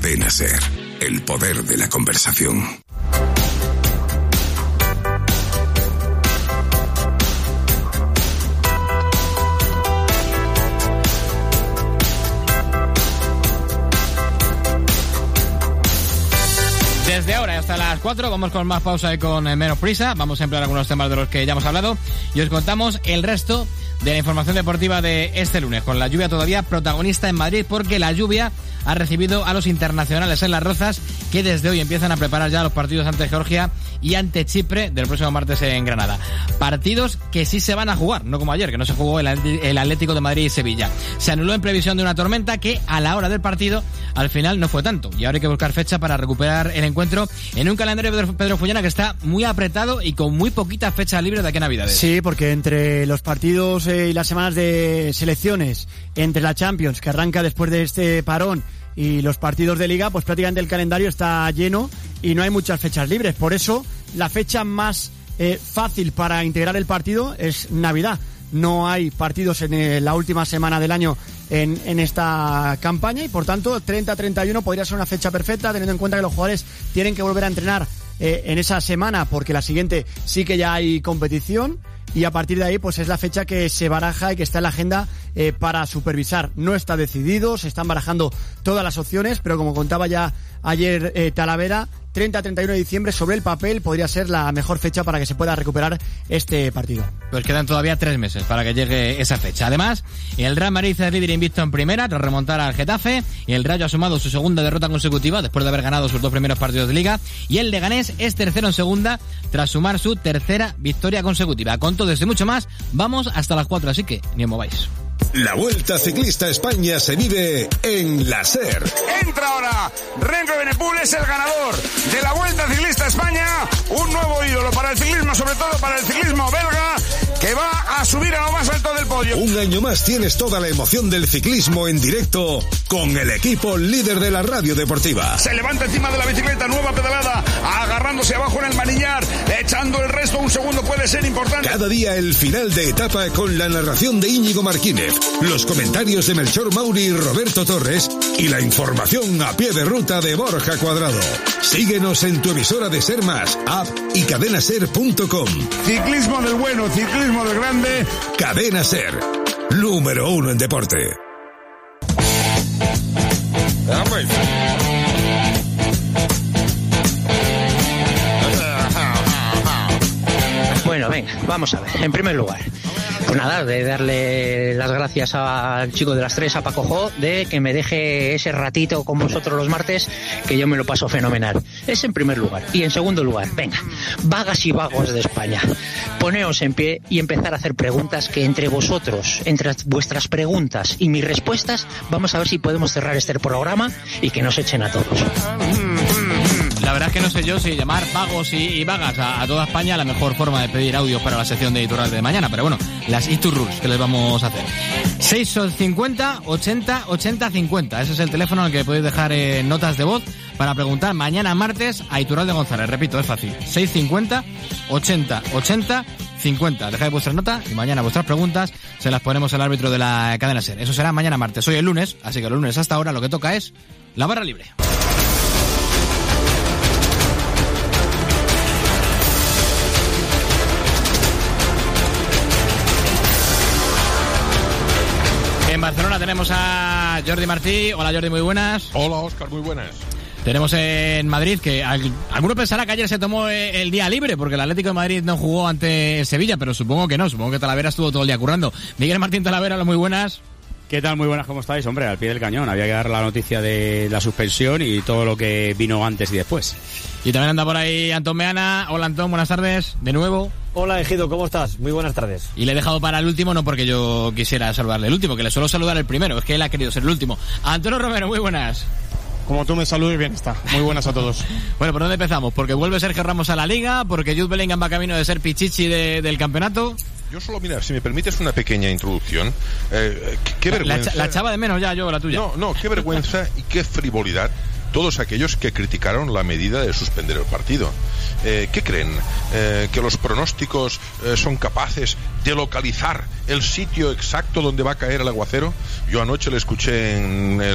Cadena SER, el poder de la conversación. Desde ahora hasta las 4 vamos con más pausa y con menos prisa. Vamos a emplear algunos temas de los que ya hemos hablado y os contamos el resto de la información deportiva de este lunes, con la lluvia todavía protagonista en Madrid, porque la lluvia ha recibido a los internacionales en Las Rozas, que desde hoy empiezan a preparar ya los partidos ante Georgia y ante Chipre del próximo martes en Granada. Partidos que sí se van a jugar, no como ayer, que no se jugó el Atlético de Madrid y Sevilla. Se anuló en previsión de una tormenta que a la hora del partido al final no fue tanto, y ahora hay que buscar fecha para recuperar el encuentro en un calendario de Pedro Fullana que está muy apretado y con muy poquitas fechas libres de aquí a Navidades. Sí, porque entre los partidos y las semanas de selecciones, entre la Champions, que arranca después de este parón, y los partidos de Liga, pues prácticamente el calendario está lleno y no hay muchas fechas libres. Por eso la fecha más fácil para integrar el partido es Navidad. No hay partidos en la última semana del año en esta campaña y por tanto 30-31 podría ser una fecha perfecta, teniendo en cuenta que los jugadores tienen que volver a entrenar en esa semana, porque la siguiente sí que ya hay competición, y a partir de ahí pues es la fecha que se baraja y que está en la agenda para supervisar. No está decidido, se están barajando todas las opciones, pero como contaba ya ayer Talavera, 30-31 de diciembre sobre el papel podría ser la mejor fecha para que se pueda recuperar este partido. Pues quedan todavía 3 meses para que llegue esa fecha. Además, el Real Madrid es líder invicto en primera tras remontar al Getafe, y el Rayo ha sumado su segunda derrota consecutiva después de haber ganado sus 2 primeros partidos de Liga, y el Leganés es tercero en segunda tras sumar su tercera victoria consecutiva. Con todo esto y mucho más, vamos hasta las 4, así que ni os mováis. La Vuelta Ciclista a España se vive en la SER. Entra ahora Renko Evenepoel, es el ganador de la Vuelta Ciclista a España, un nuevo ídolo para el ciclismo, sobre todo para el ciclismo belga, que va a subir a lo más alto del podio. Un año más tienes toda la emoción del ciclismo en directo con el equipo líder de la radio deportiva. Se levanta encima de la bicicleta, nueva pedalada, agarrándose abajo en el manillar, echando el resto, un segundo puede ser importante. Cada día el final de etapa con la narración de Íñigo Martínez, los comentarios de Melchor Mauri y Roberto Torres y la información a pie de ruta de Borja Cuadrado. Síguenos en tu emisora de Ser Más, app y cadenaser.com. Ciclismo del bueno, ciclismo del grande. Cadena Ser, número 1 en deporte. Bueno, venga, vamos a ver. En primer lugar, pues nada, de darle las gracias al chico de las 3, a Paco Jo, de que me deje ese ratito con vosotros los martes, que yo me lo paso fenomenal. Es en primer lugar. Y en segundo lugar, venga, vagas y vagos de España, poneos en pie y empezar a hacer preguntas, que entre vosotros, entre vuestras preguntas y mis respuestas, vamos a ver si podemos cerrar este programa y que nos echen a todos. La verdad es que no sé yo si llamar vagos y vagas a toda España la mejor forma de pedir audios para la sección de editorial de mañana, pero bueno, las It to Rules que les vamos a hacer. 650 80 80 50, ese es el teléfono al que podéis dejar notas de voz para preguntar mañana martes a Iturralde González. Repito, es fácil, 650 80 80 50. Dejáis vuestras notas y mañana vuestras preguntas se las ponemos al árbitro de la cadena SER. Eso será mañana martes. Hoy es lunes, así que los lunes hasta ahora lo que toca es la barra libre. En Barcelona tenemos a Jordi Martí. Hola Jordi, muy buenas. Hola Óscar, muy buenas. Tenemos en Madrid que alguno pensará que ayer se tomó el día libre porque el Atlético de Madrid no jugó ante Sevilla, pero supongo que no, supongo que Talavera estuvo todo el día currando. Miguel Martín Talavera, hola, muy buenas. ¿Qué tal? Muy buenas, ¿cómo estáis? Hombre, al pie del cañón, había que dar la noticia de la suspensión y todo lo que vino antes y después. Y también anda por ahí Antón Meana. Hola Antón, buenas tardes, de nuevo. Hola Ejido, ¿cómo estás? Muy buenas tardes. Y le he dejado para el último, no porque yo quisiera saludarle el último, que le suelo saludar el primero, es que él ha querido ser el último. Antonio Romero, muy buenas. Como tú me saludes, bien está. Muy buenas a todos. Bueno, ¿por dónde empezamos? ¿Porque vuelve Sergio Ramos a la Liga? ¿Porque Jude Bellingham va camino de ser pichichi del campeonato? Yo solo, mira, si me permites una pequeña introducción. Qué vergüenza. La echaba de menos ya yo, la tuya. No, qué vergüenza y qué frivolidad todos aquellos que criticaron la medida de suspender el partido. ¿Qué creen? ¿Que los pronósticos son capaces de localizar el sitio exacto donde va a caer el aguacero? Yo anoche le escuché en